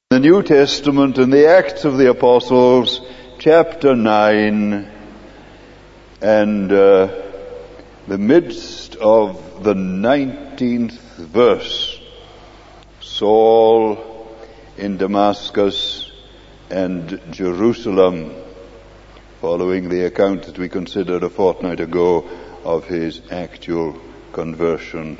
The New Testament in the Acts of the Apostles, chapter 9, and the midst of the 19th verse. Saul in Damascus and Jerusalem, following the account that we considered a fortnight ago of his actual conversion.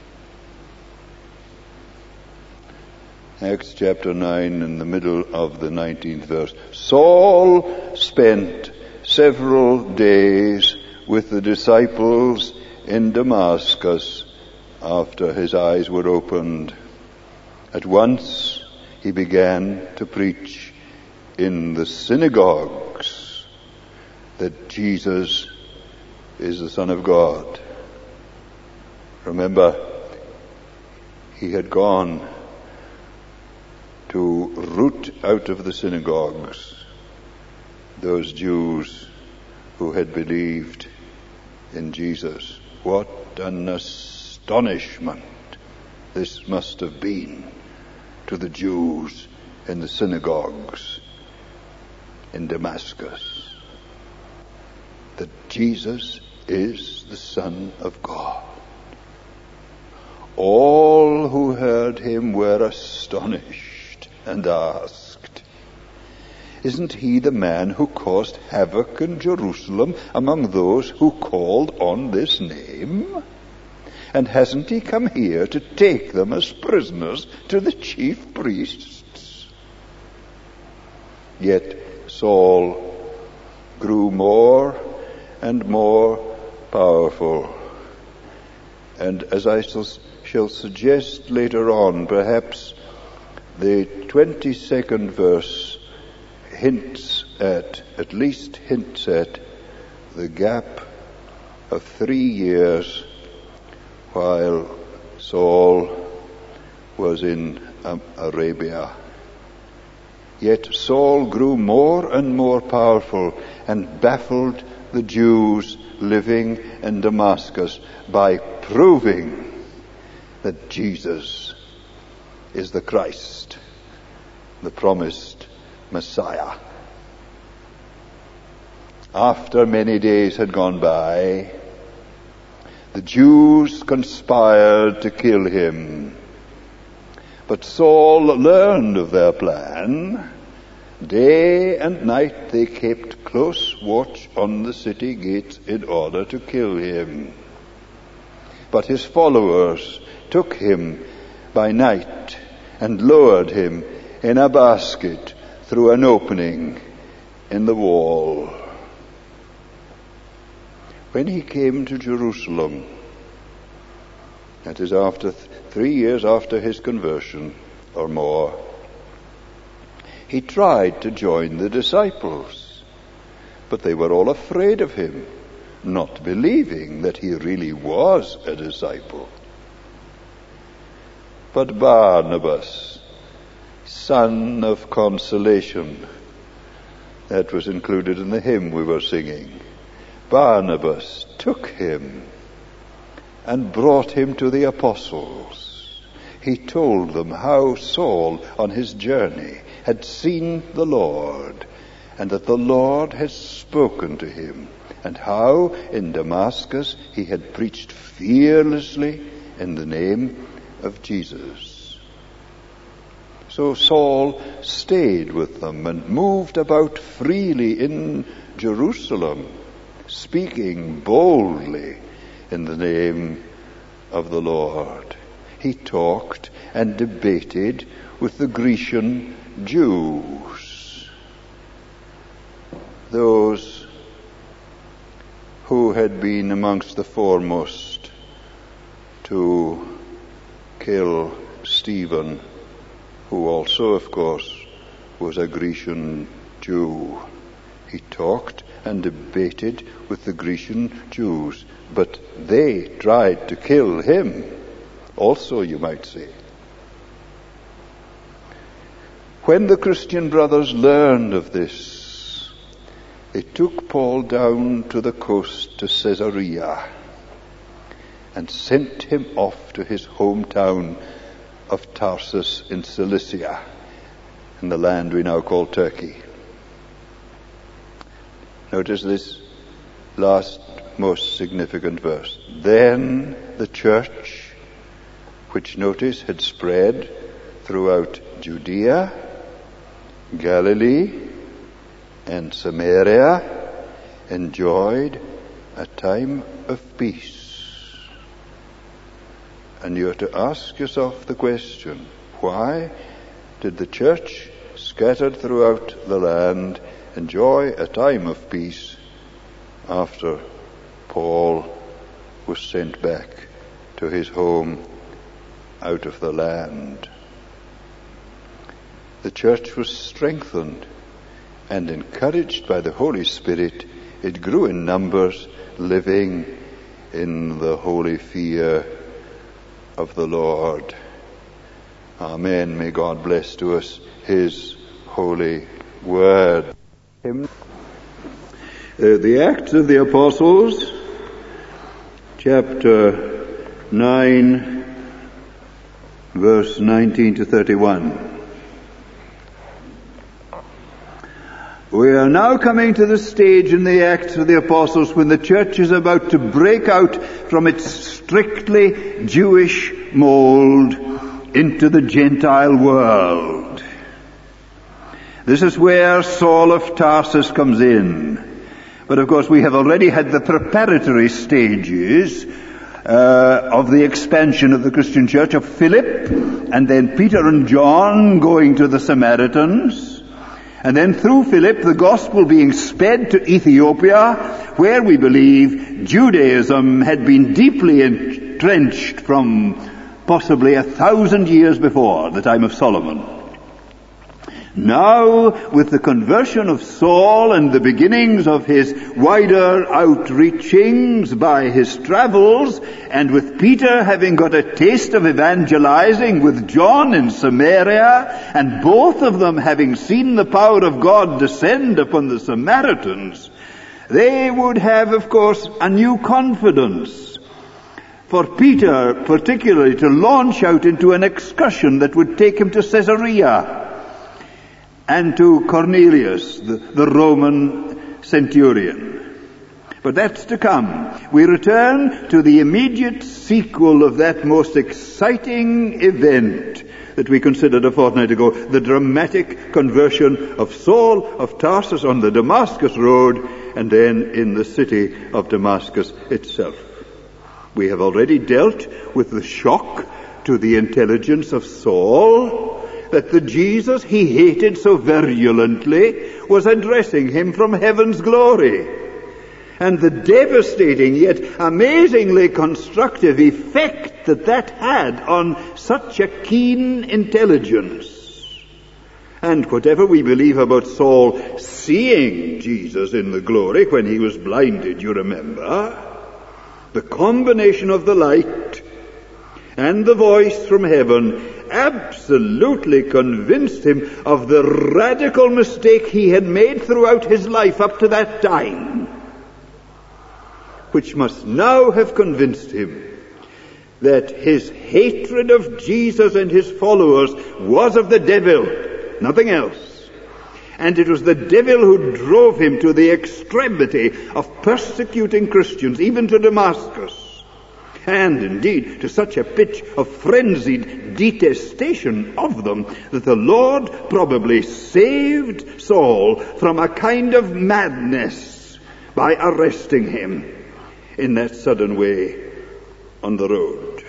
Acts chapter 9, in the middle of the 19th verse. Saul spent several days with the disciples in Damascus after his eyes were opened. At once he began to preach in the synagogues that Jesus is the Son of God. Remember, he had gone to root out of the synagogues those Jews who had believed in Jesus. What an astonishment this must have been to the Jews in the synagogues in Damascus, that Jesus is the Son of God. All who heard him were astonished and asked, "Isn't he the man who caused havoc in Jerusalem among those who called on this name? And hasn't he come here to take them as prisoners to the chief priests?" Yet Saul grew more and more powerful. And as I shall suggest later on, perhaps the 22nd verse hints at least hints at the gap of 3 years while Saul was in Arabia. Yet Saul grew more and more powerful and baffled the Jews living in Damascus by proving that Jesus is the Christ, the promised Messiah. After many days had gone by, the Jews conspired to kill him. But Saul learned of their plan. Day and night they kept close watch on the city gates in order to kill him. But his followers took him by night and lowered him in a basket through an opening in the wall. When he came to Jerusalem, that is after 3 years after his conversion or more, he tried to join the disciples, but they were all afraid of him, not believing that he really was a disciple. But Barnabas, son of consolation, that was included in the hymn we were singing, Barnabas took him and brought him to the apostles. He told them how Saul on his journey had seen the Lord, and that the Lord had spoken to him, and how in Damascus he had preached fearlessly in the name of Jesus. So Saul stayed with them and moved about freely in Jerusalem, speaking boldly in the name of the Lord. He talked and debated with the Grecian Jews, those who had been amongst the foremost to kill Stephen, who also, of course, was a Grecian Jew. He talked and debated with the Grecian Jews, but they tried to kill him also, you might say. When the Christian brothers learned of this, they took Paul down to the coast to Caesarea and sent him off to his hometown of Tarsus in Cilicia, in the land we now call Turkey. Notice this last most significant verse. Then the church, which notice had spread throughout Judea, Galilee, and Samaria, enjoyed a time of peace. And you have to ask yourself the question, why did the church scattered throughout the land enjoy a time of peace after Paul was sent back to his home out of the land? The church was strengthened and encouraged by the Holy Spirit. It grew in numbers, living in the holy fear of the Lord. Amen. May God bless to us His holy word. The Acts of the Apostles, chapter 9, verse 19 to 31. We are now coming to the stage in the Acts of the Apostles when the church is about to break out from its strictly Jewish mold into the Gentile world. This is where Saul of Tarsus comes in. But of course we have already had the preparatory stages of the expansion of the Christian church, of Philip, and then Peter and John going to the Samaritans. And then through Philip, the gospel being sped to Ethiopia, where we believe Judaism had been deeply entrenched from possibly 1,000 years before the time of Solomon. Now, with the conversion of Saul and the beginnings of his wider outreachings by his travels, and with Peter having got a taste of evangelizing with John in Samaria, and both of them having seen the power of God descend upon the Samaritans, they would have, of course, a new confidence. For Peter, particularly, to launch out into an excursion that would take him to Caesarea, and to Cornelius, the Roman centurion. But that's to come. We return to the immediate sequel of that most exciting event that we considered a fortnight ago, the dramatic conversion of Saul of Tarsus on the Damascus road, and then in the city of Damascus itself. We have already dealt with the shock to the intelligence of Saul, that the Jesus he hated so virulently was addressing him from heaven's glory, and the devastating yet amazingly constructive effect that had on such a keen intelligence. And whatever we believe about Saul seeing Jesus in the glory when he was blinded, you remember, the combination of the light and the voice from heaven absolutely convinced him of the radical mistake he had made throughout his life up to that time, which must now have convinced him that his hatred of Jesus and his followers was of the devil, nothing else. And it was the devil who drove him to the extremity of persecuting Christians, even to Damascus. And indeed to such a pitch of frenzied detestation of them that the Lord probably saved Saul from a kind of madness by arresting him in that sudden way on the road.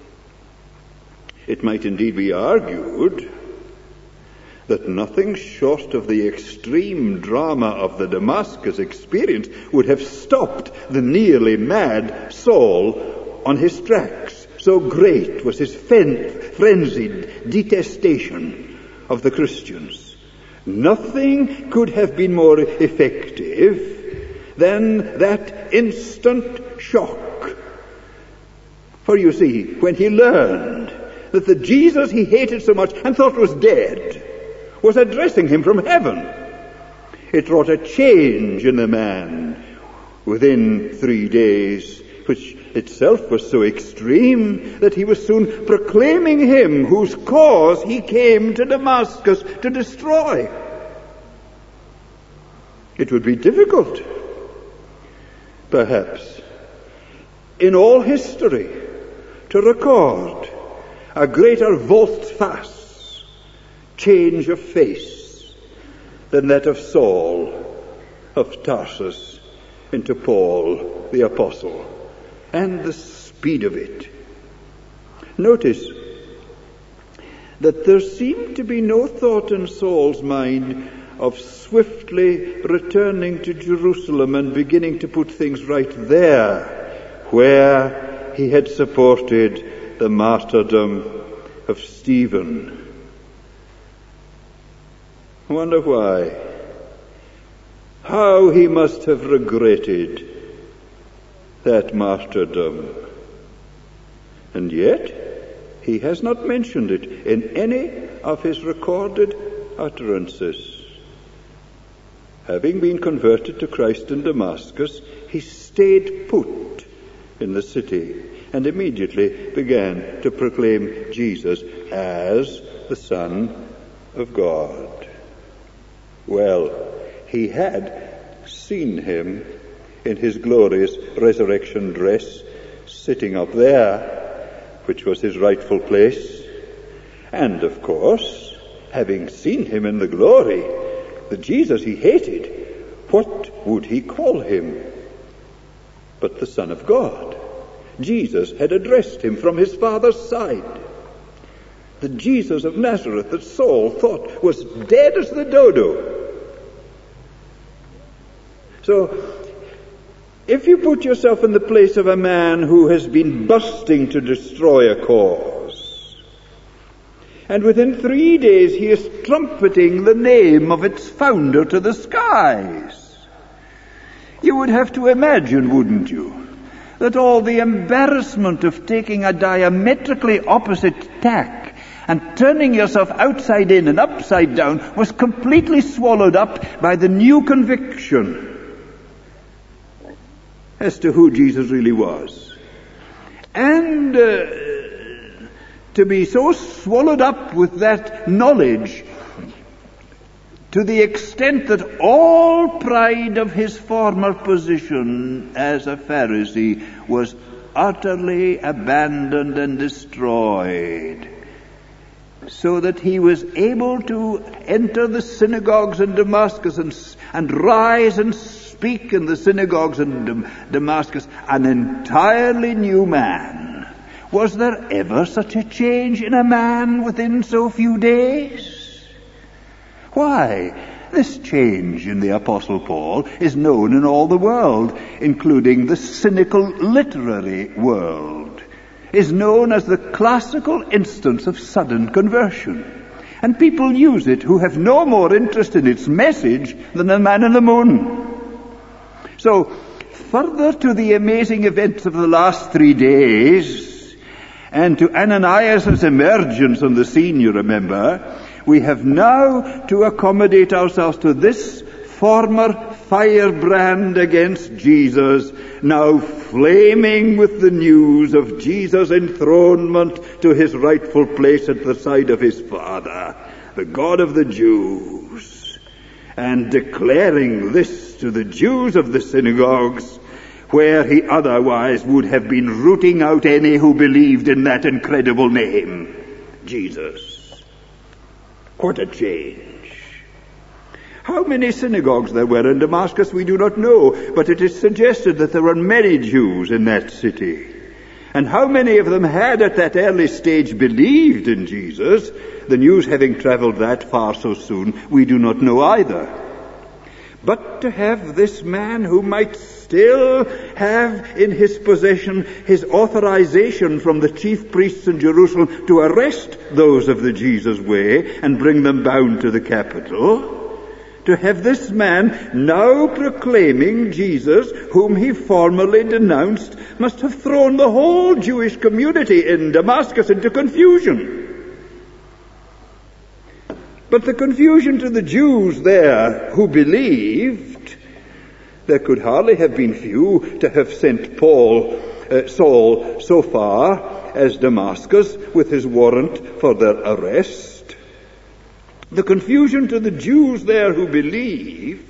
It might indeed be argued that nothing short of the extreme drama of the Damascus experience would have stopped the nearly mad Saul on his tracks. So great was his frenzied detestation of the Christians. Nothing could have been more effective than that instant shock. For you see, when he learned that the Jesus he hated so much and thought was dead was addressing him from heaven, it wrought a change in the man within 3 days, which itself was so extreme that he was soon proclaiming him whose cause he came to Damascus to destroy. It would be difficult, perhaps, in all history to record a greater volte-face change of face than that of Saul of Tarsus into Paul the Apostle, and the speed of it. Notice that there seemed to be no thought in Saul's mind of swiftly returning to Jerusalem and beginning to put things right there, where he had supported the martyrdom of Stephen. I wonder why. How he must have regretted that martyrdom. And yet, he has not mentioned it in any of his recorded utterances. Having been converted to Christ in Damascus, he stayed put in the city and immediately began to proclaim Jesus as the Son of God. Well, he had seen him in his glorious resurrection dress, sitting up there, which was his rightful place. And, of course, having seen him in the glory, the Jesus he hated, what would he call him but the Son of God? Jesus had addressed him from his Father's side. The Jesus of Nazareth that Saul thought was dead as the dodo. So, if you put yourself in the place of a man who has been busting to destroy a cause, and within 3 days he is trumpeting the name of its founder to the skies, you would have to imagine, wouldn't you, that all the embarrassment of taking a diametrically opposite tack and turning yourself outside in and upside down was completely swallowed up by the new conviction as to who Jesus really was. And to be so swallowed up with that knowledge to the extent that all pride of his former position as a Pharisee was utterly abandoned and destroyed, so that he was able to enter the synagogues in Damascus and rise and speak in the synagogues in Damascus, an entirely new man. Was there ever such a change in a man within so few days? Why, this change in the Apostle Paul is known in all the world, including the cynical literary world, is known as the classical instance of sudden conversion. And people use it who have no more interest in its message than a man in the moon. So, further to the amazing events of the last 3 days, and to Ananias' emergence on the scene, you remember, we have now to accommodate ourselves to this former firebrand against Jesus, now flaming with the news of Jesus' enthronement to his rightful place at the side of his Father, the God of the Jews, and declaring this to the Jews of the synagogues, where he otherwise would have been rooting out any who believed in that incredible name, Jesus. What a change. How many synagogues there were in Damascus we do not know, but it is suggested that there were many Jews in that city. And how many of them had at that early stage believed in Jesus, the news having traveled that far so soon, we do not know either. But to have this man who might still have in his possession his authorization from the chief priests in Jerusalem to arrest those of the Jesus way and bring them bound to the capital, to have this man now proclaiming Jesus, whom he formerly denounced, must have thrown the whole Jewish community in Damascus into confusion. But the confusion to the Jews there who believed, there could hardly have been few to have sent Paul Saul so far as Damascus with his warrant for their arrest. The confusion to the Jews there who believed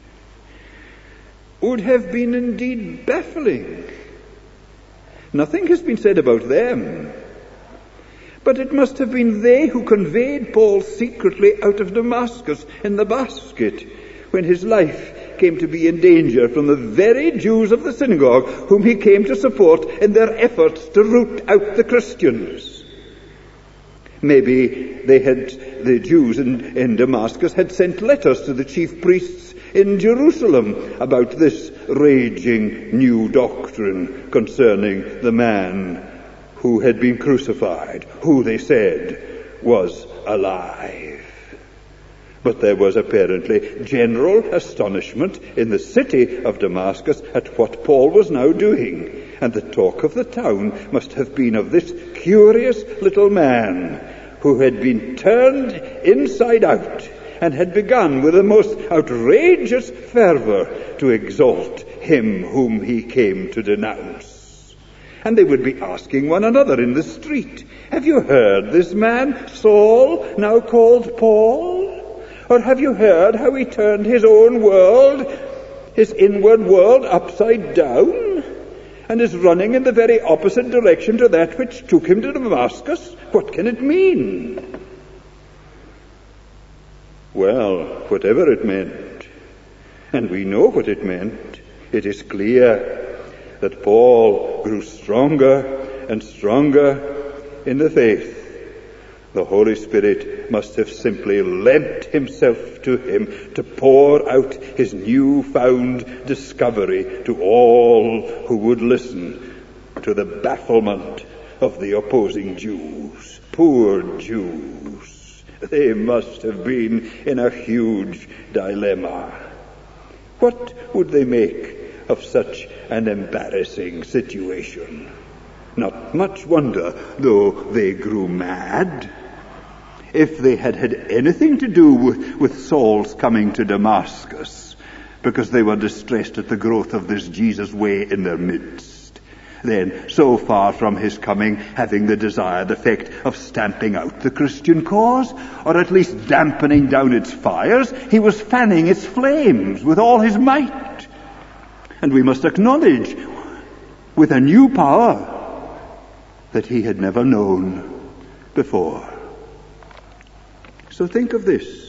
would have been indeed baffling. Nothing has been said about them, but it must have been they who conveyed Paul secretly out of Damascus in the basket when his life came to be in danger from the very Jews of the synagogue whom he came to support in their efforts to root out the Christians. Maybe the Jews in Damascus had sent letters to the chief priests in Jerusalem about this raging new doctrine concerning the man who had been crucified, who they said was alive. But there was apparently general astonishment in the city of Damascus at what Paul was now doing, and the talk of the town must have been of this curious little man who had been turned inside out and had begun with the most outrageous fervor to exalt him whom he came to denounce. And they would be asking one another in the street, "Have you heard this man, Saul, now called Paul? Or have you heard how he turned his own world, his inward world, upside down, and is running in the very opposite direction to that which took him to Damascus? What can it mean?" Well, whatever it meant, and we know what it meant, it is clear that Paul grew stronger and stronger in the faith. The Holy Spirit must have simply lent himself to him to pour out his newfound discovery to all who would listen to the bafflement of the opposing Jews. Poor Jews. They must have been in a huge dilemma. What would they make of such an embarrassing situation? Not much wonder, though, they grew mad. If they had had anything to do with Saul's coming to Damascus, because they were distressed at the growth of this Jesus way in their midst, then, so far from his coming having the desired effect of stamping out the Christian cause, or at least dampening down its fires, he was fanning its flames with all his might. And we must acknowledge, with a new power that he had never known before. So think of this.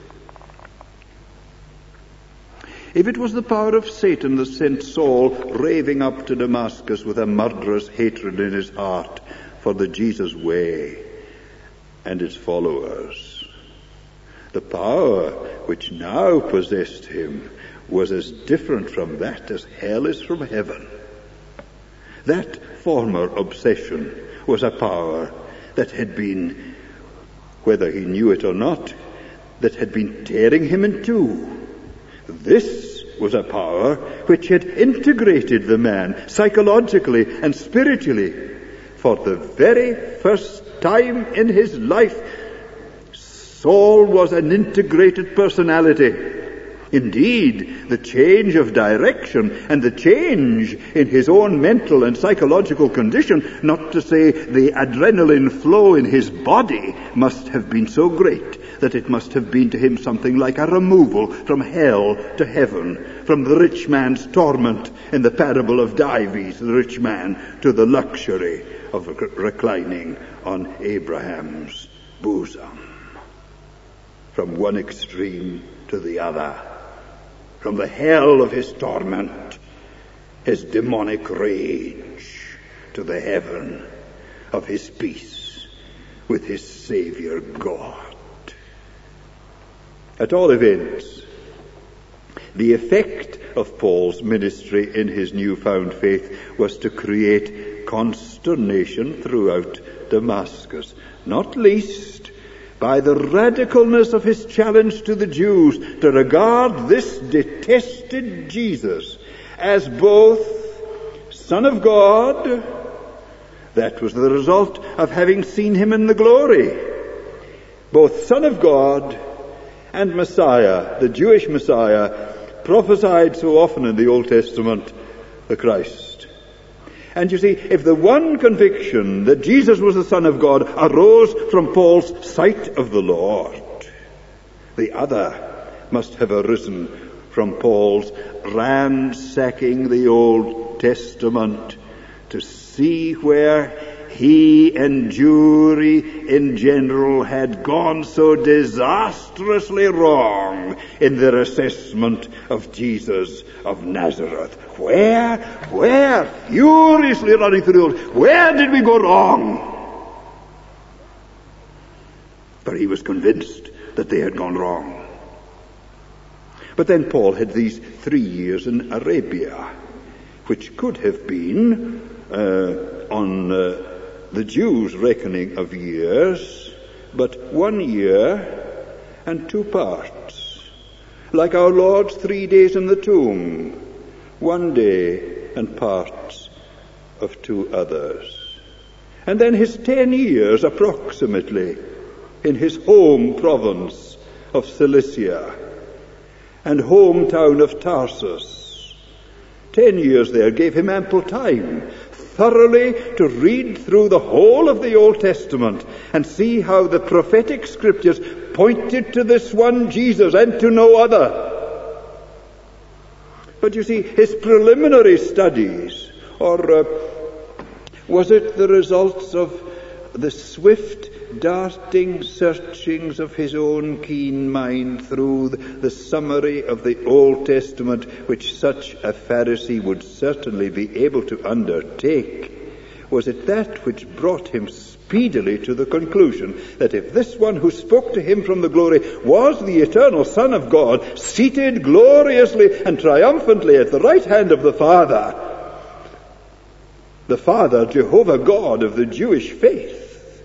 If it was the power of Satan that sent Saul raving up to Damascus with a murderous hatred in his heart for the Jesus way and its followers, the power which now possessed him was as different from that as hell is from heaven. That former obsession was a power that had been, whether he knew it or not, that had been tearing him in two. This was a power which had integrated the man psychologically and spiritually. For the very first time in his life, Saul was an integrated personality. Indeed, the change of direction and the change in his own mental and psychological condition, not to say the adrenaline flow in his body, must have been so great that it must have been to him something like a removal from hell to heaven, from the rich man's torment in the parable of Dives, the rich man, to the luxury of reclining on Abraham's bosom. From one extreme to the other. From the hell of his torment, his demonic rage, to the heaven of his peace with his Savior God. At all events, the effect of Paul's ministry in his newfound faith was to create consternation throughout Damascus, not least by the radicalness of his challenge to the Jews to regard this detested Jesus as both Son of God, that was the result of having seen him in the glory, both Son of God and Messiah, the Jewish Messiah, prophesied so often in the Old Testament, the Christ. And you see, if the one conviction that Jesus was the Son of God arose from Paul's sight of the Lord, the other must have arisen from Paul's ransacking the Old Testament to see where he and Jewry in general had gone so disastrously wrong in their assessment of Jesus of Nazareth. Where, furiously running through the old, where did we go wrong? For he was convinced that they had gone wrong. But then Paul had these 3 years in Arabia, which could have been on the Jews' reckoning of years, but 1 year and 2 parts, like our Lord's 3 days in the tomb, 1 day and parts of 2 others. And then his 10 years approximately in his home province of Cilicia and hometown of Tarsus. 10 years there gave him ample time thoroughly to read through the whole of the Old Testament and see how the prophetic scriptures pointed to this one Jesus and to no other. But you see, his preliminary studies, or was it the results of the swift darting searchings of his own keen mind through the summary of the Old Testament, which such a Pharisee would certainly be able to undertake? Was it that which brought him speedily to the conclusion that if this one who spoke to him from the glory was the eternal Son of God, seated gloriously and triumphantly at the right hand of the Father, Jehovah God of the Jewish faith,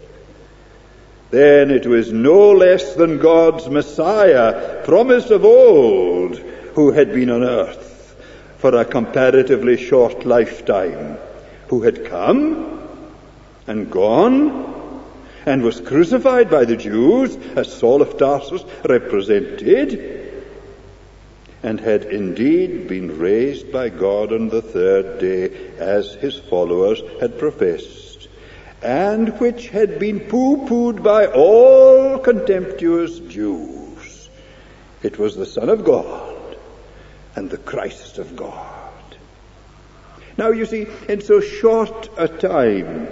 then it was no less than God's Messiah, promised of old, who had been on earth for a comparatively short lifetime, who had come and gone and was crucified by the Jews, as Saul of Tarsus represented, and had indeed been raised by God on the 3rd day, as his followers had professed, and which had been pooh-poohed by all contemptuous Jews. It was the Son of God and the Christ of God. Now you see, in so short a time,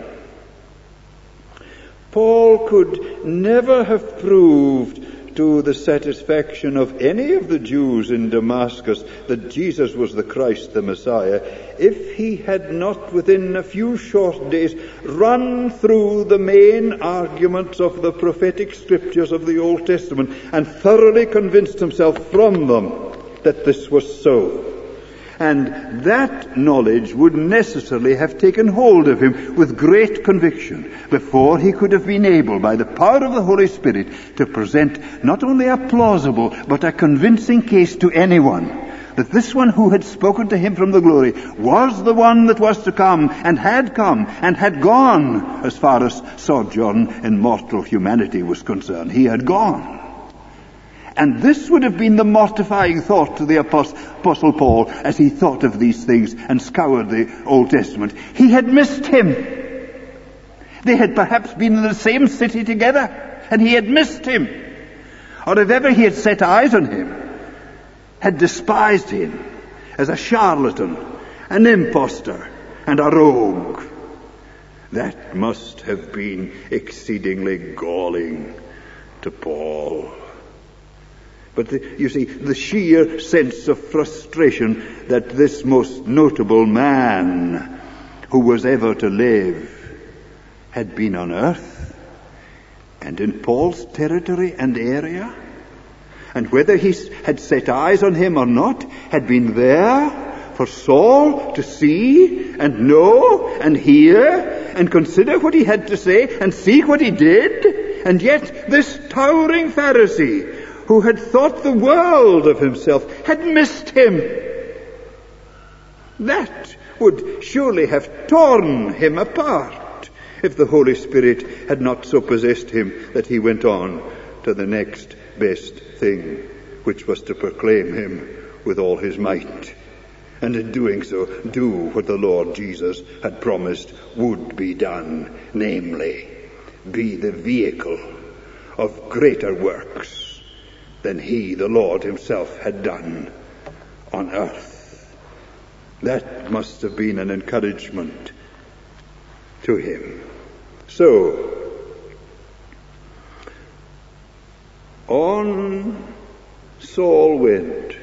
Paul could never have proved to the satisfaction of any of the Jews in Damascus that Jesus was the Christ, the Messiah, if he had not within a few short days run through the main arguments of the prophetic scriptures of the Old Testament and thoroughly convinced himself from them that this was so. And that knowledge would necessarily have taken hold of him with great conviction before he could have been able, by the power of the Holy Spirit, to present not only a plausible but a convincing case to anyone that this one who had spoken to him from the glory was the one that was to come and had gone as far as sojourn in mortal humanity was concerned. He had gone. And this would have been the mortifying thought to the Apostle Paul as he thought of these things and scoured the Old Testament. He had missed him. They had perhaps been in the same city together, and he had missed him. Or if ever he had set eyes on him, had despised him as a charlatan, an impostor, and a rogue. That must have been exceedingly galling to Paul. But you see, the sheer sense of frustration that this most notable man who was ever to live had been on earth and in Paul's territory and area, and whether he had set eyes on him or not, had been there for Saul to see and know and hear and consider what he had to say and see what he did. And yet this towering Pharisee, who had thought the world of himself, had missed him. That would surely have torn him apart if the Holy Spirit had not so possessed him that he went on to the next best thing, which was to proclaim him with all his might and in doing so do what the Lord Jesus had promised would be done, namely, be the vehicle of greater works than he, the Lord himself, had done on earth. That must have been an encouragement to him. So, on Saul went,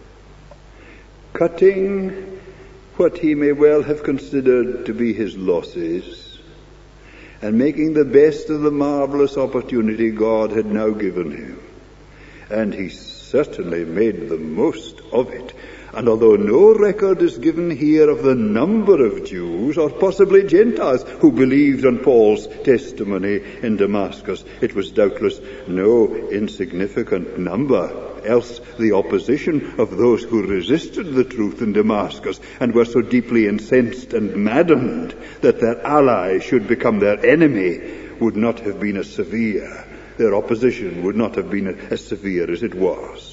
cutting what he may well have considered to be his losses, and making the best of the marvelous opportunity God had now given him. And he certainly made the most of it. And although no record is given here of the number of Jews, or possibly Gentiles, who believed on Paul's testimony in Damascus, it was doubtless no insignificant number. Else the opposition of those who resisted the truth in Damascus and were so deeply incensed and maddened that their ally should become their enemy would not have been as severe. Their opposition would not have been as severe as it was.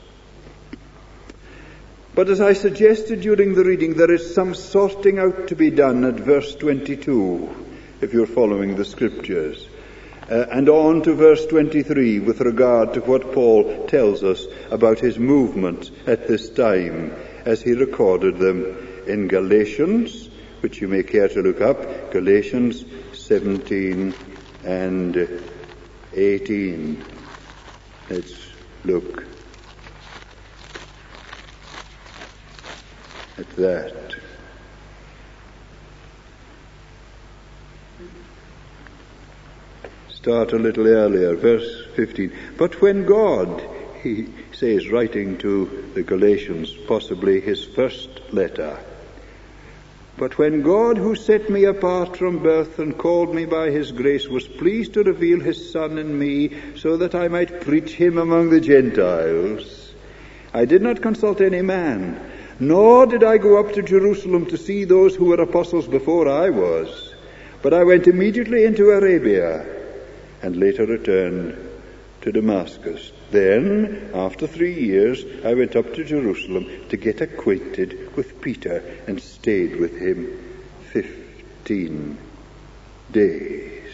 But as I suggested during the reading, there is some sorting out to be done at verse 22, if you're following the scriptures, and on to verse 23 with regard to what Paul tells us about his movements at this time as he recorded them in Galatians, which you may care to look up, Galatians 17 and 18. Let's look at that. Start a little earlier, verse 15. But when God, he says, writing to the Galatians, possibly his first letter, but when God, who set me apart from birth and called me by his grace, was pleased to reveal his Son in me, so that I might preach him among the Gentiles, I did not consult any man, nor did I go up to Jerusalem to see those who were apostles before I was, but I went immediately into Arabia, and later returned to Damascus. Then, after 3 years, I went up to Jerusalem to get acquainted with Peter and stayed with him 15 days.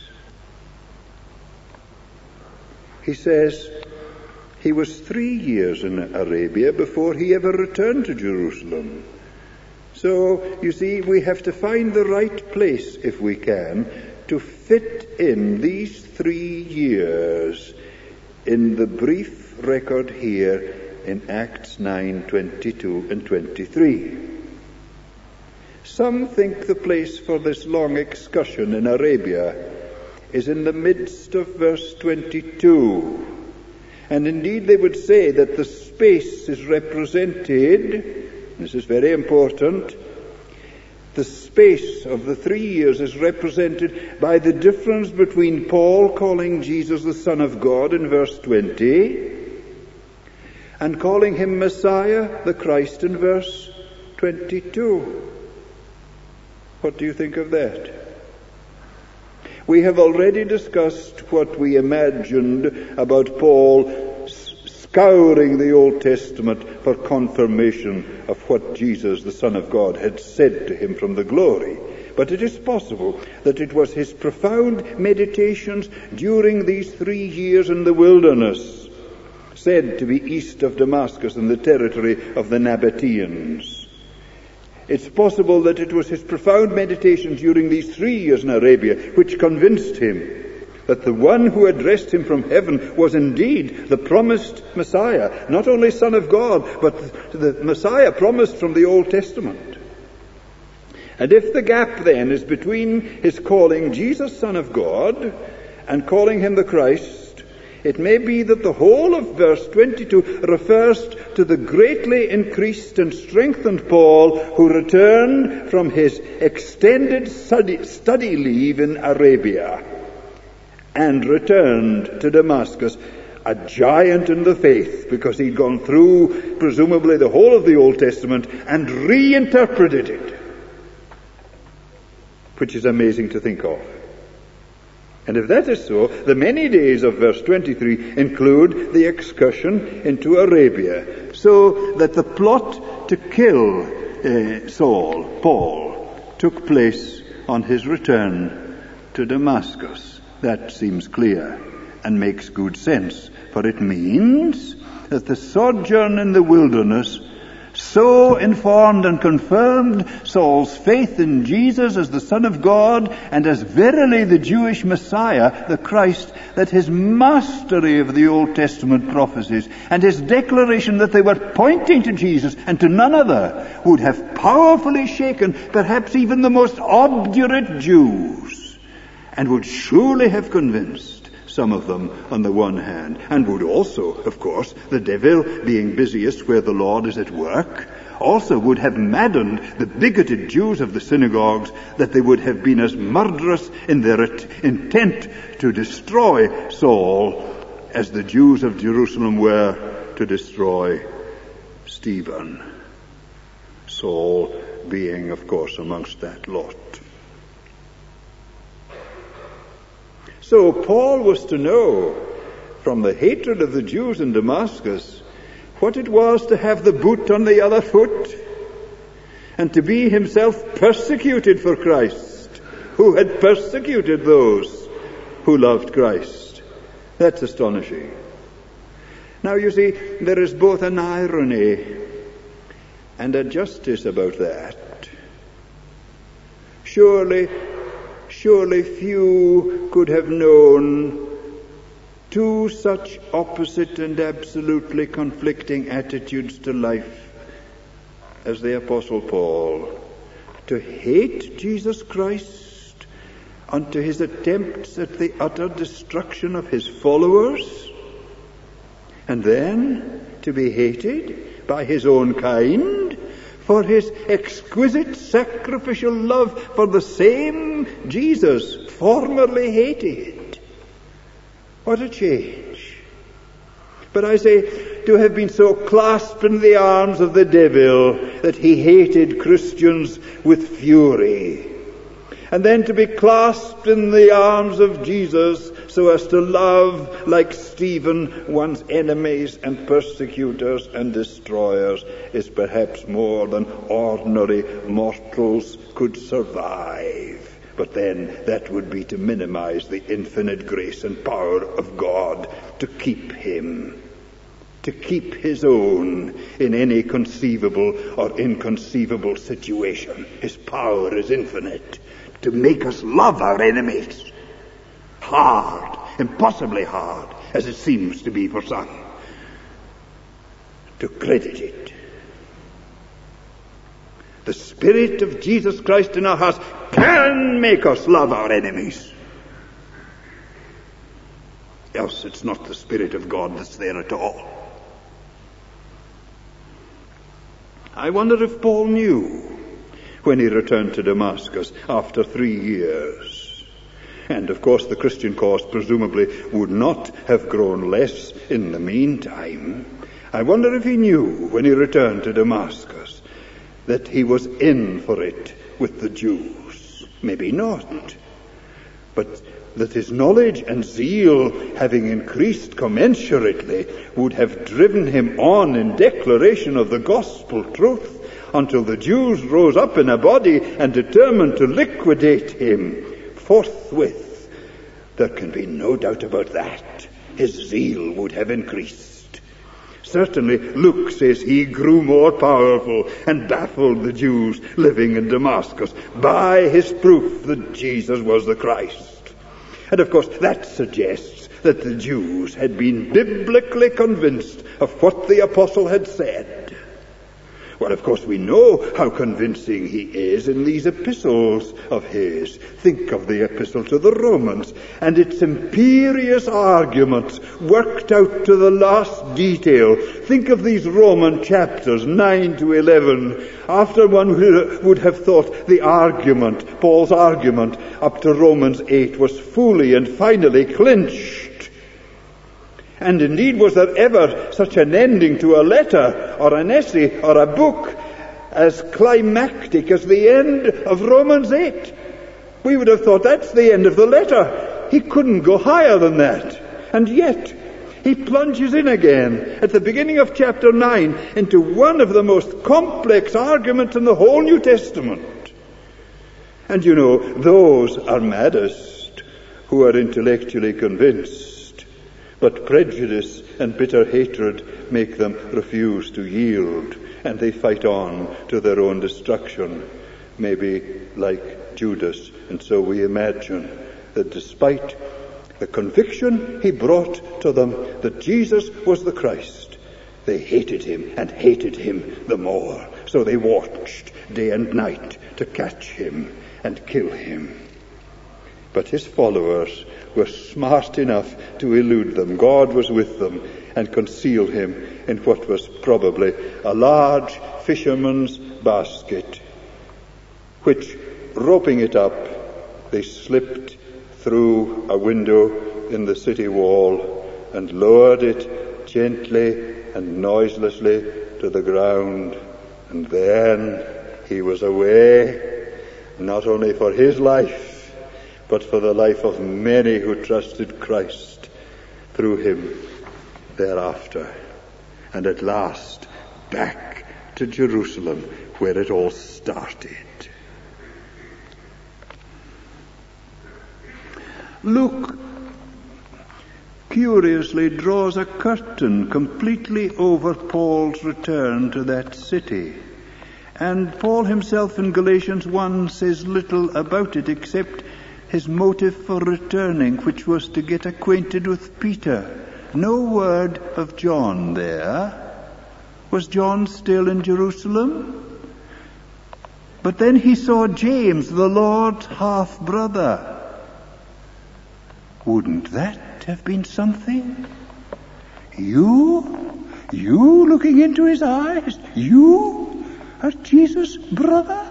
He says he was 3 years in Arabia before he ever returned to Jerusalem. So, you see, we have to find the right place, if we can, to fit in these 3 years in the brief record here in Acts 9, 22 and 23. Some think the place for this long excursion in Arabia is in the midst of verse 22. And indeed they would say that the space is represented, this is very important, the space of the 3 years is represented by the difference between Paul calling Jesus the Son of God in verse 20 and calling him Messiah, the Christ, in verse 22. What do you think of that? We have already discussed what we imagined about Paul scouring the Old Testament for confirmation of what Jesus, the Son of God, had said to him from the glory. But it is possible that it was his profound meditations during these 3 years in the wilderness, said to be east of Damascus in the territory of the Nabateans. It's possible that it was his profound meditations during these 3 years in Arabia which convinced him that the one who addressed him from heaven was indeed the promised Messiah, not only Son of God, but the Messiah promised from the Old Testament. And if the gap then is between his calling Jesus Son of God and calling him the Christ, it may be that the whole of verse 22 refers to the greatly increased and strengthened Paul who returned from his extended study leave in Arabia and returned to Damascus, a giant in the faith, because he'd gone through, presumably, the whole of the Old Testament and reinterpreted it, which is amazing to think of. And if that is so, the many days of verse 23 include the excursion into Arabia. so that the plot to kill Paul, took place on his return to Damascus. That seems clear and makes good sense, for it means that the sojourn in the wilderness so informed and confirmed Saul's faith in Jesus as the Son of God and as verily the Jewish Messiah, the Christ, that his mastery of the Old Testament prophecies and his declaration that they were pointing to Jesus and to none other would have powerfully shaken perhaps even the most obdurate Jews, and would surely have convinced some of them on the one hand, and would also, of course, the devil being busiest where the Lord is at work, also would have maddened the bigoted Jews of the synagogues, that they would have been as murderous in their intent to destroy Saul as the Jews of Jerusalem were to destroy Stephen. Saul being, of course, amongst that lot. So Paul was to know from the hatred of the Jews in Damascus what it was to have the boot on the other foot and to be himself persecuted for Christ, who had persecuted those who loved Christ. That's astonishing. Now you see, there is both an irony and a justice about that. Surely few could have known two such opposite and absolutely conflicting attitudes to life as the Apostle Paul. To hate Jesus Christ unto his attempts at the utter destruction of his followers, and then to be hated by his own kind for his exquisite sacrificial love for the same Jesus formerly hated. What a change. But I say, to have been so clasped in the arms of the devil that he hated Christians with fury, and then to be clasped in the arms of Jesus so as to love, like Stephen, one's enemies and persecutors and destroyers, is perhaps more than ordinary mortals could survive. But then that would be to minimize the infinite grace and power of God to keep him, to keep his own in any conceivable or inconceivable situation. His power is infinite to make us love our enemies. Hard, impossibly hard, as it seems to be for some, to credit it. The Spirit of Jesus Christ in our hearts can make us love our enemies. Else it's not the Spirit of God that's there at all. I wonder if Paul knew when he returned to Damascus after 3 years. And of course the Christian cause presumably would not have grown less in the meantime. I wonder if he knew when he returned to Damascus that he was in for it with the Jews. Maybe not. But that his knowledge and zeal, having increased commensurately, would have driven him on in declaration of the gospel truth until the Jews rose up in a body and determined to liquidate him forthwith. There can be no doubt about that. His zeal would have increased. Certainly, Luke says he grew more powerful and baffled the Jews living in Damascus by his proof that Jesus was the Christ. And of course, that suggests that the Jews had been biblically convinced of what the apostle had said. Well, of course, we know how convincing he is in these epistles of his. Think of the epistle to the Romans and its imperious arguments worked out to the last detail. Think of these Roman chapters 9 to 11. After one would have thought the argument, Paul's argument, up to Romans 8 was fully and finally clinched. And indeed, was there ever such an ending to a letter or an essay or a book as climactic as the end of Romans 8? We would have thought that's the end of the letter. He couldn't go higher than that. And yet, He plunges in again at the beginning of chapter 9 into one of the most complex arguments in the whole New Testament. And you know, those are maddest who are intellectually convinced, but prejudice and bitter hatred make them refuse to yield, and they fight on to their own destruction, maybe like Judas. And so we imagine that despite the conviction he brought to them that Jesus was the Christ, they hated him and hated him the more. So they watched day and night to catch him and kill him. But his followers were smart enough to elude them. God was with them and concealed him in what was probably a large fisherman's basket, which, roping it up, they slipped through a window in the city wall and lowered it gently and noiselessly to the ground. And then he was away, not only for his life, but for the life of many who trusted Christ through him thereafter. And at last, back to Jerusalem, where it all started. Luke curiously draws a curtain completely over Paul's return to that city. And Paul himself in Galatians 1 says little about it except his motive for returning, which was to get acquainted with Peter. No word of John there. Was John still in Jerusalem? But then he saw James, the Lord's half-brother. Wouldn't that have been something? You looking into his eyes? You are Jesus' brother?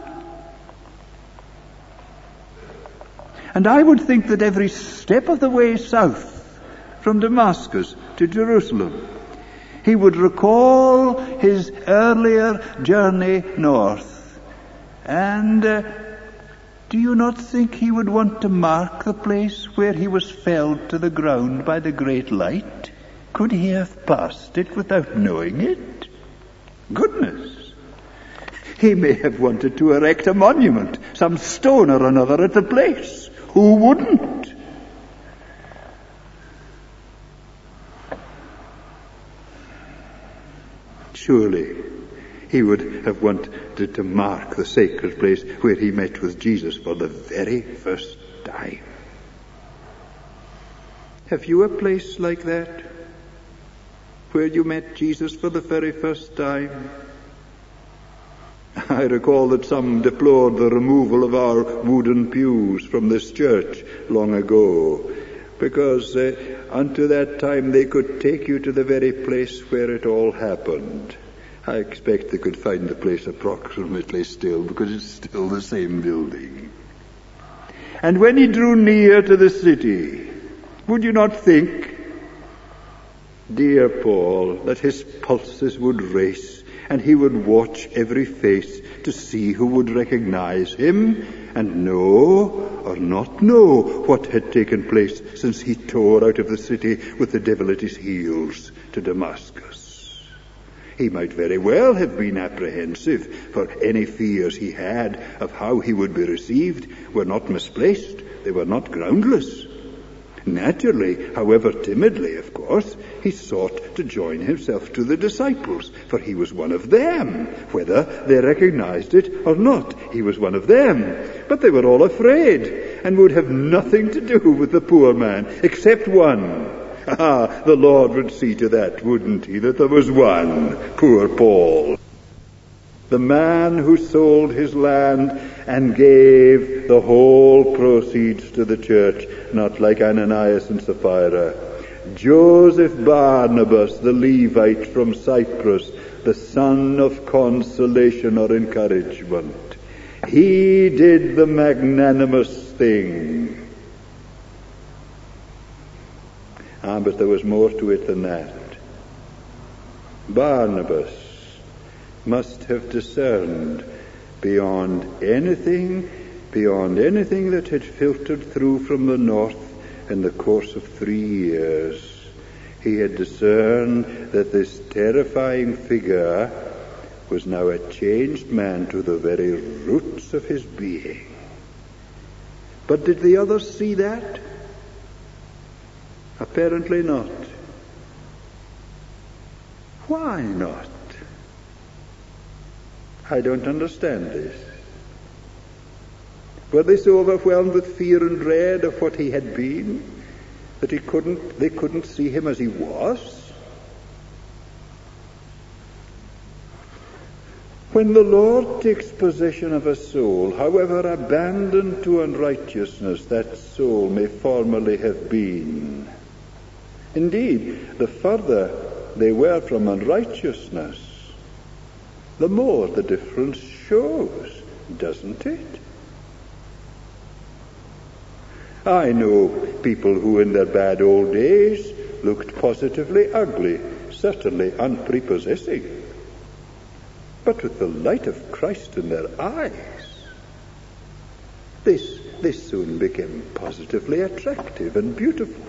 And I would think that every step of the way south from Damascus to Jerusalem, he would recall his earlier journey north. And do you not think he would want to mark the place where he was felled to the ground by the great light? Could he have passed it without knowing it? Goodness! He may have wanted to erect a monument, some stone or another at the place. Who wouldn't? Surely he would have wanted to mark the sacred place where he met with Jesus for the very first time. Have you a place like that, where you met Jesus for the very first time? I recall that some deplored the removal of our wooden pews from this church long ago, because unto that time they could take you to the very place where it all happened. I expect they could find the place approximately still, because it's still the same building. And when he drew near to the city, would you not think, dear Paul, that his pulses would race, and he would watch every face to see who would recognize him and know or not know what had taken place since he tore out of the city with the devil at his heels to Damascus? He might very well have been apprehensive, for any fears he had of how he would be received were not misplaced, they were not groundless. Naturally, however timidly, of course, he sought to join himself to the disciples, for he was one of them, whether they recognized it or not. He was one of them. But they were all afraid, and would have nothing to do with the poor man, except one. The Lord would see to that, wouldn't he, that there was one, poor Paul. The man who sold his land and gave the whole proceeds to the church, not like Ananias and Sapphira. Joseph Barnabas, the Levite from Cyprus, the son of consolation or encouragement. He did the magnanimous thing. But there was more to it than that. Barnabas must have discerned beyond anything that had filtered through from the north in the course of 3 years. He had discerned that this terrifying figure was now a changed man to the very roots of his being. But did the others see that? Apparently not. Why not? I don't understand this. Were they so overwhelmed with fear and dread of what he had been that they couldn't see him as he was? When the Lord takes possession of a soul, however abandoned to unrighteousness that soul may formerly have been, indeed, the further they were from unrighteousness, the more the difference shows, doesn't it? I know people who in their bad old days looked positively ugly, certainly unprepossessing. But with the light of Christ in their eyes, they soon became positively attractive and beautiful.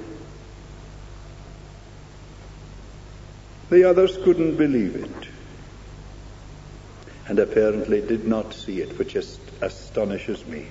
The others couldn't believe it, and apparently did not see it, which astonishes me.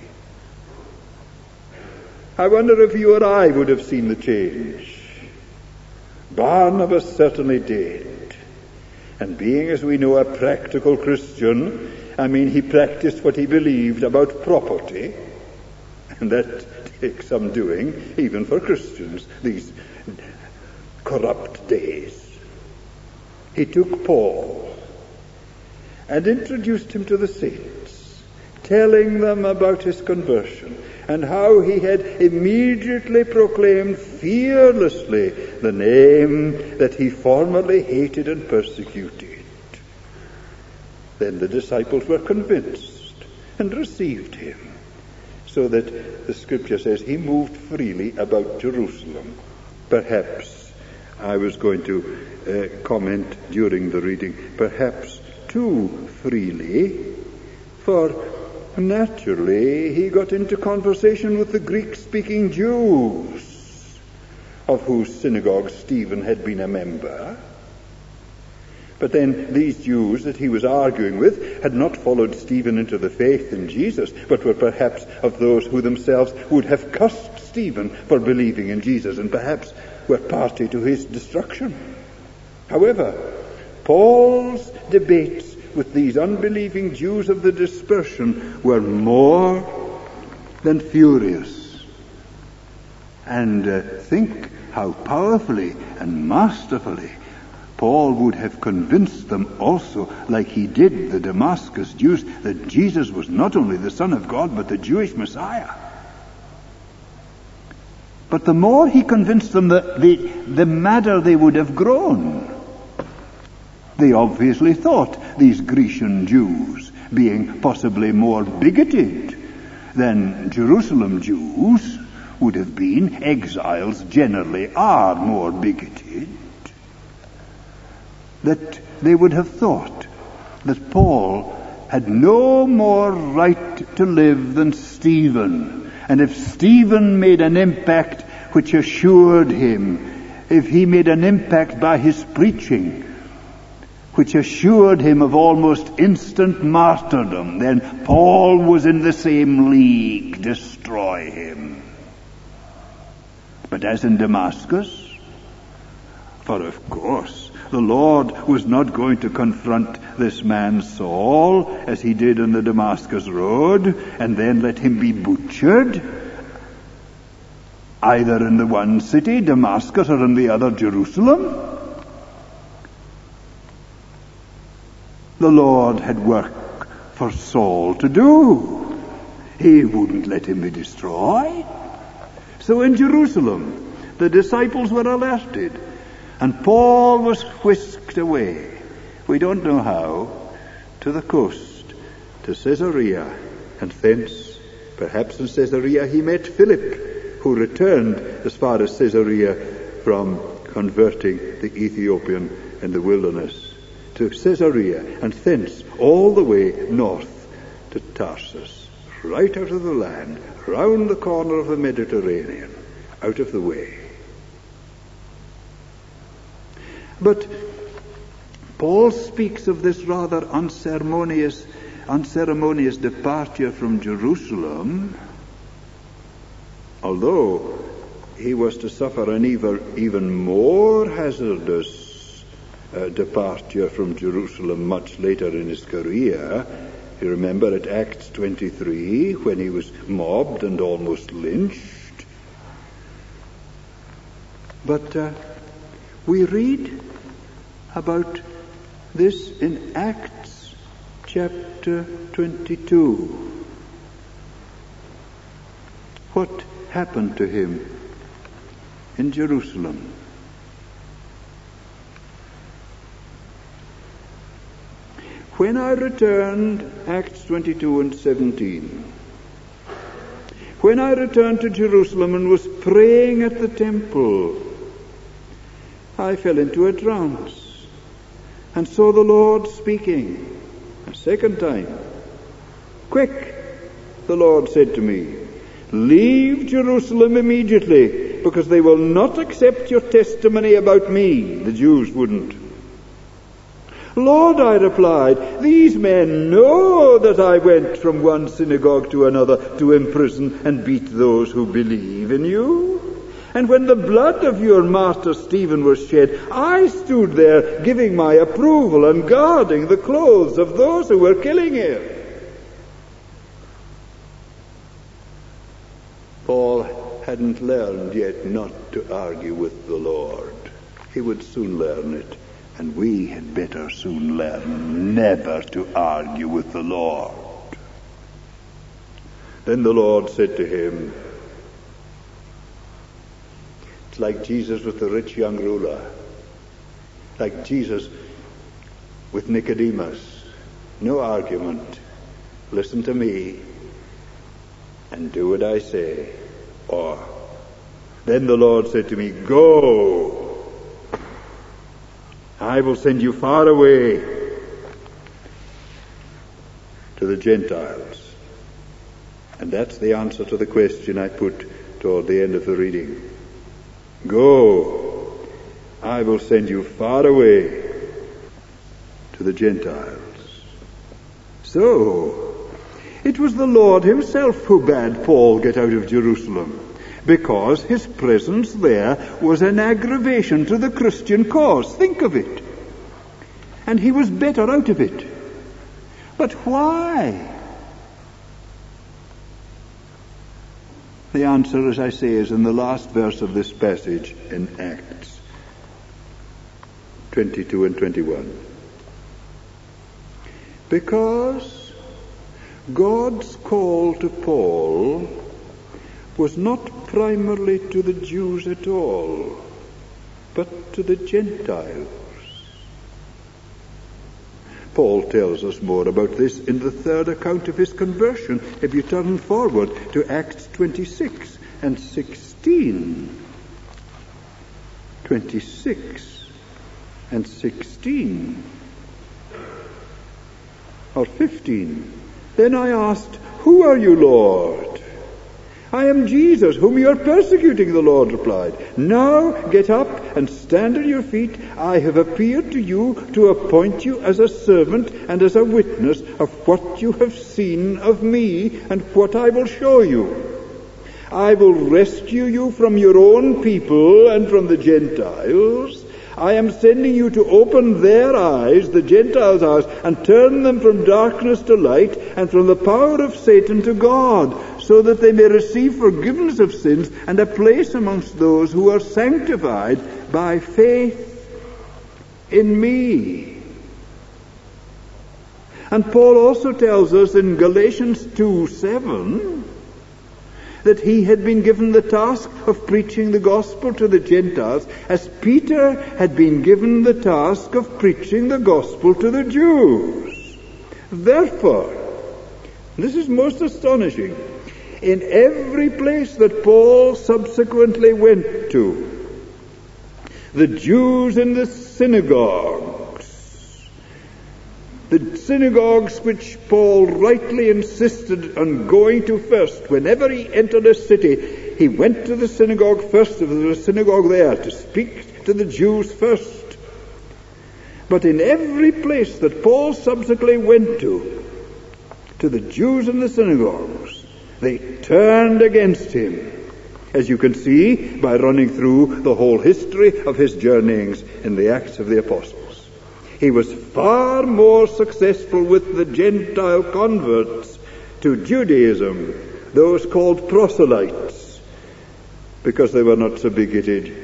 I wonder if you or I would have seen the change. Barnabas certainly did. And being, as we know, a practical Christian, he practiced what he believed about property. And that takes some doing, even for Christians, these corrupt days. He took Paul and introduced him to the saints, telling them about his conversion and how he had immediately proclaimed fearlessly the name that he formerly hated and persecuted. Then the disciples were convinced and received him, so that the scripture says he moved freely about Jerusalem. Perhaps, I was going to comment during the reading, perhaps too freely, for naturally, he got into conversation with the Greek-speaking Jews, of whose synagogue Stephen had been a member. But then these Jews that he was arguing with had not followed Stephen into the faith in Jesus, but were perhaps of those who themselves would have cursed Stephen for believing in Jesus, and perhaps were party to his destruction. However, Paul's debates with these unbelieving Jews of the dispersion were more than furious. And think how powerfully and masterfully Paul would have convinced them also, like he did the Damascus Jews, that Jesus was not only the Son of God, but the Jewish Messiah. But the more he convinced them, the madder they would have grown. They obviously thought, these Grecian Jews, being possibly more bigoted than Jerusalem Jews would have been, exiles generally are more bigoted, that they would have thought that Paul had no more right to live than Stephen. And if Stephen made an impact which assured him, if he made an impact by his preaching, which assured him of almost instant martyrdom, then Paul was in the same league, destroy him. But as in Damascus, for of course the Lord was not going to confront this man Saul as he did on the Damascus road and then let him be butchered, either in the one city, Damascus, or in the other, Jerusalem. The Lord had work for Saul to do. He wouldn't let him be destroyed. So in Jerusalem, the disciples were alerted, and Paul was whisked away, we don't know how, to the coast, to Caesarea, and thence, perhaps in Caesarea, he met Philip, who returned as far as Caesarea from converting the Ethiopian in the wilderness. To Caesarea, and thence all the way north to Tarsus, right out of the land, round the corner of the Mediterranean, out of the way. But Paul speaks of this rather unceremonious departure from Jerusalem, although he was to suffer an even more hazardous departure from Jerusalem much later in his career. You remember at Acts 23 when he was mobbed and almost lynched. But we read about this in Acts chapter 22. What happened to him in Jerusalem? When I returned, Acts 22 and 17, when I returned to Jerusalem and was praying at the temple, I fell into a trance and saw the Lord speaking a second time. Quick, the Lord said to me, leave Jerusalem immediately, because they will not accept your testimony about me. The Jews wouldn't. Lord, I replied, these men know that I went from one synagogue to another to imprison and beat those who believe in you. And when the blood of your martyr Stephen was shed, I stood there giving my approval and guarding the clothes of those who were killing him. Paul hadn't learned yet not to argue with the Lord. He would soon learn it. And we had better soon learn never to argue with the Lord. Then the Lord said to him, it's like Jesus with the rich young ruler, like Jesus with Nicodemus. No argument. Listen to me and do what I say. Or, then the Lord said to me, go. I will send you far away to the Gentiles. And that's the answer to the question I put toward the end of the reading. Go, I will send you far away to the Gentiles. So, it was the Lord himself who bade Paul get out of Jerusalem, because his presence there was an aggravation to the Christian cause. Think of it. And he was better out of it. But why? The answer, as I say, is in the last verse of this passage in Acts 22 and 21. Because God's call to Paul was not primarily to the Jews at all, but to the Gentiles. Paul tells us more about this in the third account of his conversion. If you turn forward to Acts 26 and 16. 26 and 16. Or 15. Then I asked, who are you, Lord? I am Jesus, whom you are persecuting, the Lord replied. Now get up and stand on your feet. I have appeared to you to appoint you as a servant and as a witness of what you have seen of me and what I will show you. I will rescue you from your own people and from the Gentiles. I am sending you to open their eyes, the Gentiles' eyes, and turn them from darkness to light and from the power of Satan to God, so that they may receive forgiveness of sins and a place amongst those who are sanctified by faith in me. And Paul also tells us in Galatians 2:7 that he had been given the task of preaching the gospel to the Gentiles, as Peter had been given the task of preaching the gospel to the Jews. Therefore, this is most astonishing, in every place that Paul subsequently went to, the Jews in the synagogues which Paul rightly insisted on going to first. Whenever he entered a city, he went to the synagogue first, if there was a synagogue there, to speak to the Jews first. But in every place that Paul subsequently went to the Jews in the synagogues, they turned against him, as you can see by running through the whole history of his journeyings in the Acts of the Apostles. He was far more successful with the Gentile converts to Judaism, those called proselytes, because they were not so bigoted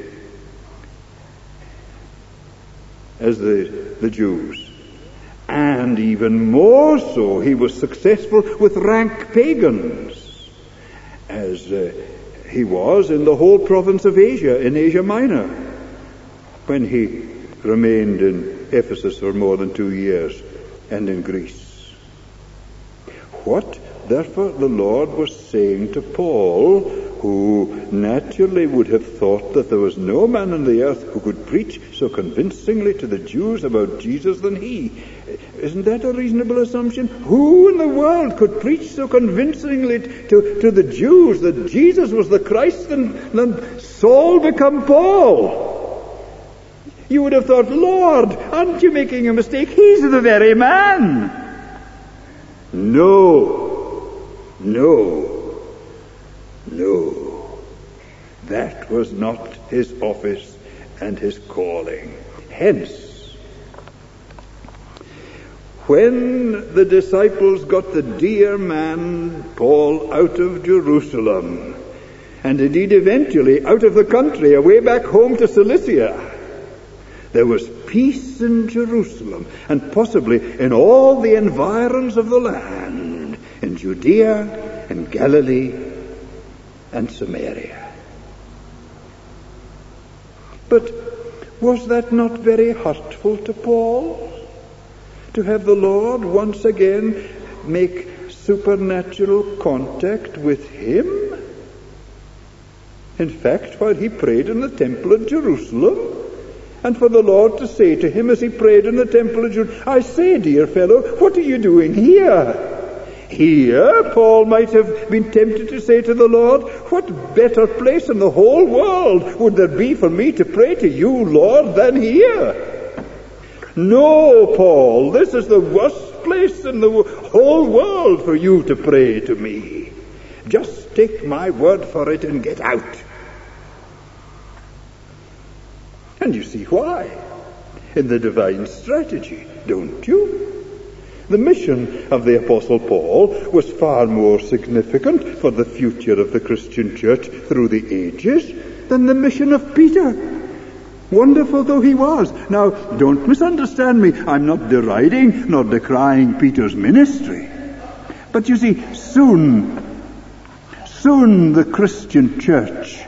as the Jews. And even more so, he was successful with rank pagans, as he was in the whole province of Asia, in Asia Minor, when he remained in Ephesus for more than 2 years, and in Greece. What, therefore, the Lord was saying to Paul, who naturally would have thought that there was no man on the earth who could preach so convincingly to the Jews about Jesus than he. Isn't that a reasonable assumption? Who in the world could preach so convincingly to the Jews that Jesus was the Christ than Saul become Paul? You would have thought, Lord, aren't you making a mistake? He's the very man. No. That was not his office and his calling. Hence, when the disciples got the dear man Paul out of Jerusalem, and indeed eventually out of the country, away back home to Cilicia, there was peace in Jerusalem, and possibly in all the environs of the land, in Judea and Galilee and Samaria. But was that not very hurtful to Paul, to have the Lord once again make supernatural contact with him? In fact, while he prayed in the temple at Jerusalem, and for the Lord to say to him as he prayed in the temple at Jerusalem, I say, dear fellow, what are you doing here? Here, Paul might have been tempted to say to the Lord, what better place in the whole world would there be for me to pray to you, Lord, than here? No, Paul, this is the worst place in the whole world for you to pray to me. Just take my word for it and get out. And you see why in the divine strategy, don't you? The mission of the Apostle Paul was far more significant for the future of the Christian church through the ages than the mission of Peter, wonderful though he was. Now, don't misunderstand me. I'm not deriding nor decrying Peter's ministry. But you see, soon the Christian church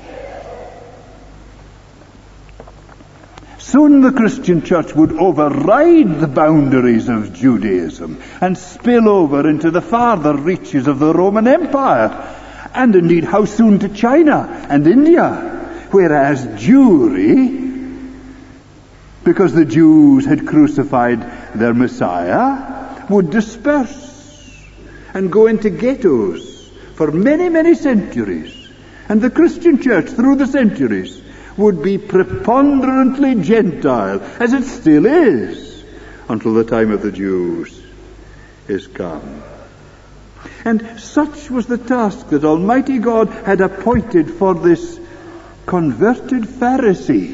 would override the boundaries of Judaism and spill over into the farther reaches of the Roman Empire, and indeed how soon to China and India, whereas Jewry, because the Jews had crucified their Messiah, would disperse and go into ghettos for many, many centuries. And the Christian church through the centuries would be preponderantly Gentile, as it still is, until the time of the Jews is come. And such was the task that Almighty God had appointed for this converted Pharisee,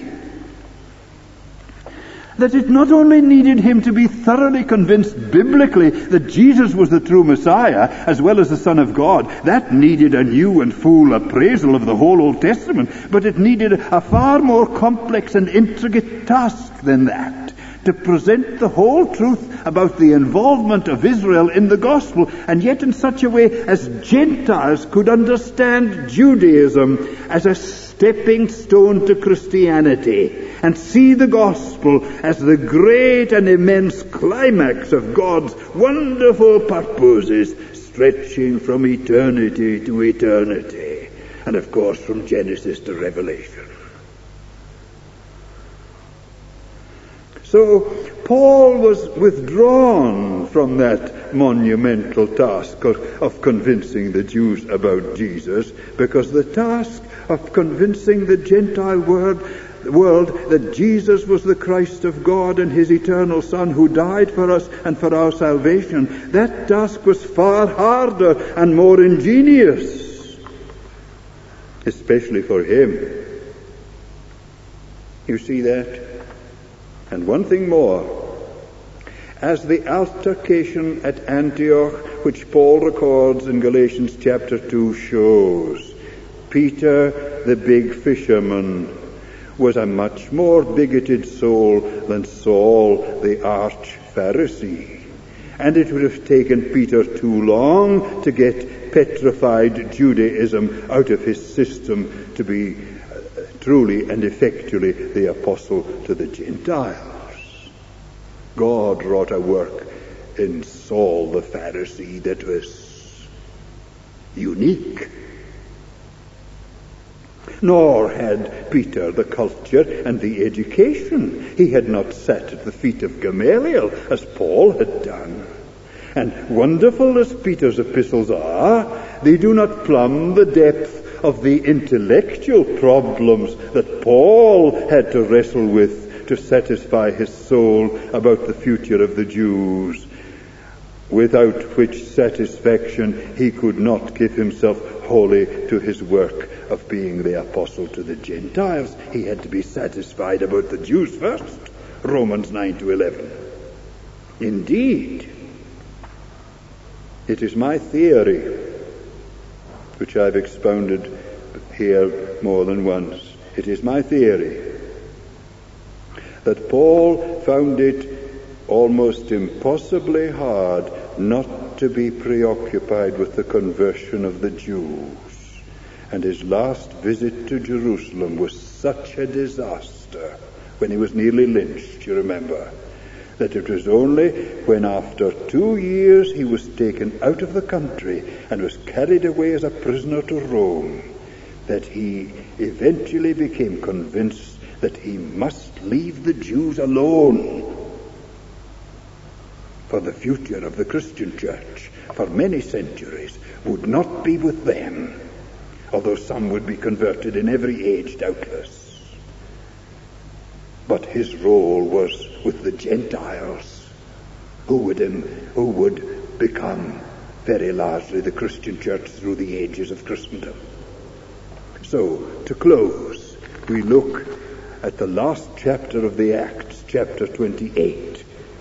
that it not only needed him to be thoroughly convinced biblically that Jesus was the true Messiah as well as the Son of God. That needed a new and full appraisal of the whole Old Testament, but it needed a far more complex and intricate task than that, to present the whole truth about the involvement of Israel in the gospel, and yet in such a way as Gentiles could understand Judaism as a stepping stone to Christianity, and see the gospel as the great and immense climax of God's wonderful purposes stretching from eternity to eternity, and of course from Genesis to Revelation. So Paul was withdrawn from that monumental task of convincing the Jews about Jesus, because the task of convincing the Gentile world world that Jesus was the Christ of God and his eternal Son who died for us and for our salvation, that task was far harder and more ingenious, especially for him. You see that? And one thing more. As the altercation at Antioch, which Paul records in Galatians chapter 2 shows, Peter, the big fisherman, was a much more bigoted soul than Saul, the arch-Pharisee. And it would have taken Peter too long to get petrified Judaism out of his system to be truly and effectually the apostle to the Gentiles. God wrought a work in Saul the Pharisee that was unique. Nor had Peter the culture and the education. He had not sat at the feet of Gamaliel as Paul had done. And wonderful as Peter's epistles are, they do not plumb the depth of the intellectual problems that Paul had to wrestle with to satisfy his soul about the future of the Jews, without which satisfaction he could not give himself wholly to his work of being the apostle to the Gentiles. He had to be satisfied about the Jews first. Romans 9-11. Indeed, it is my theory, which I've expounded here more than once. It is my theory that Paul found it almost impossibly hard not to be preoccupied with the conversion of the Jews. And his last visit to Jerusalem was such a disaster, when he was nearly lynched, you remember, that it was only when after 2 years he was taken out of the country and was carried away as a prisoner to Rome that he eventually became convinced that he must leave the Jews alone. For the future of the Christian church for many centuries would not be with them, although some would be converted in every age, doubtless. But his role was with the Gentiles, who would become very largely the Christian church through the ages of Christendom. So, to close, we look at the last chapter of the Acts, chapter 28.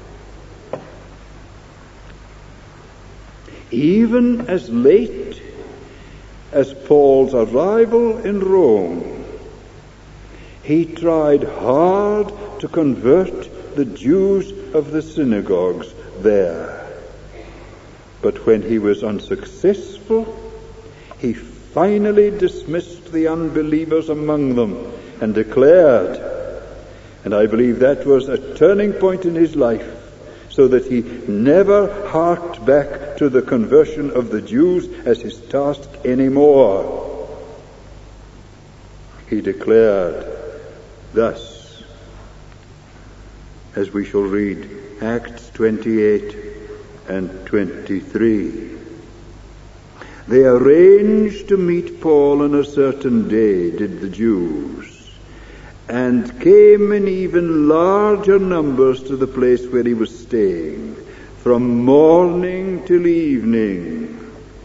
Even as late as Paul's arrival in Rome, he tried hard to convert the Jews of the synagogues there. But when he was unsuccessful, he finally dismissed the unbelievers among them and declared, and I believe that was a turning point in his life, so that he never harked back to the conversion of the Jews as his task anymore. He declared thus, as we shall read Acts 28 and 23. They arranged to meet Paul on a certain day, did the Jews, and came in even larger numbers to the place where he was staying, from morning till evening.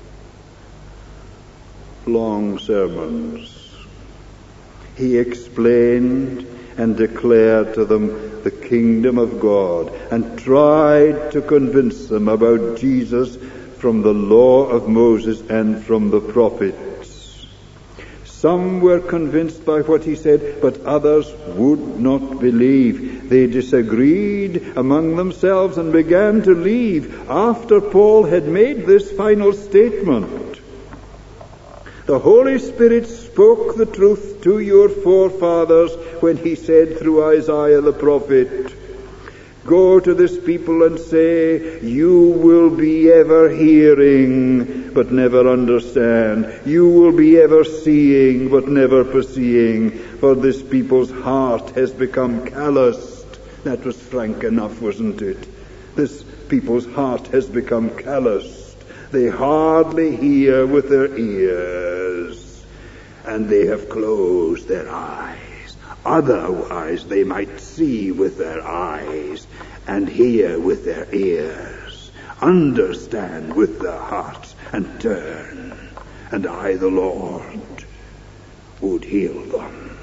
Long sermons. He explained and declared to them the kingdom of God, and tried to convince them about Jesus from the law of Moses and from the prophets. Some were convinced by what he said, but others would not believe. They disagreed among themselves and began to leave after Paul had made this final statement. The Holy Spirit spoke the truth to your forefathers when he said through Isaiah the prophet, "Go to this people and say, you will be ever hearing, but never understand. You will be ever seeing, but never perceiving. For this people's heart has become calloused." That was frank enough, wasn't it? This people's heart has become calloused. They hardly hear with their ears, and they have closed their eyes. Otherwise they might see with their eyes, and hear with their ears, understand with their hearts, and turn, and I, the Lord, would heal them.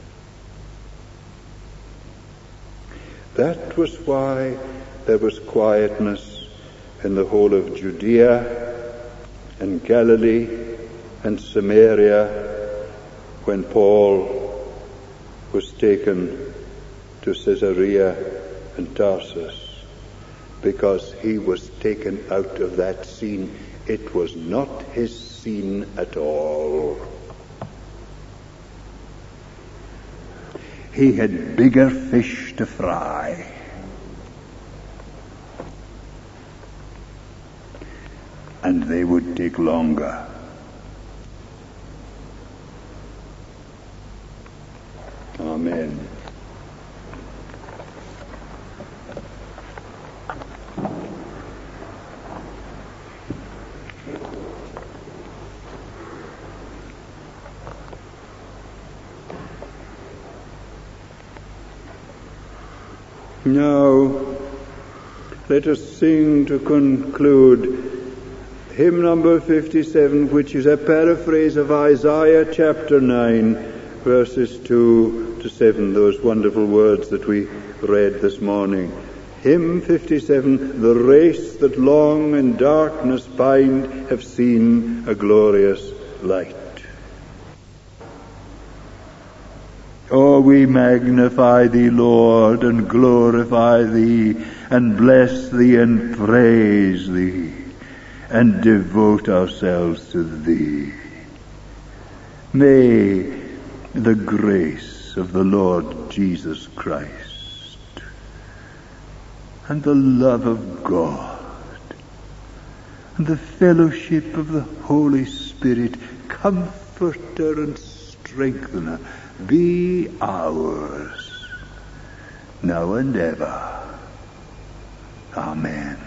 That was why there was quietness in the whole of Judea and Galilee and Samaria when Paul was taken to Caesarea and Tarsus, because he was taken out of that scene. It was not his scene at all. He had bigger fish to fry. And they would take longer. Amen. Now, let us sing to conclude hymn number 57, which is a paraphrase of Isaiah chapter 9, verses 2 to 7, those wonderful words that we read this morning. Hymn 57, the race that long in darkness bind have seen a glorious light. Oh, we magnify thee, Lord, and glorify thee, and bless thee, and praise thee, and devote ourselves to thee. May the grace of the Lord Jesus Christ, and the love of God, and the fellowship of the Holy Spirit, Comforter and Strengthener, be ours, now and ever. Amen.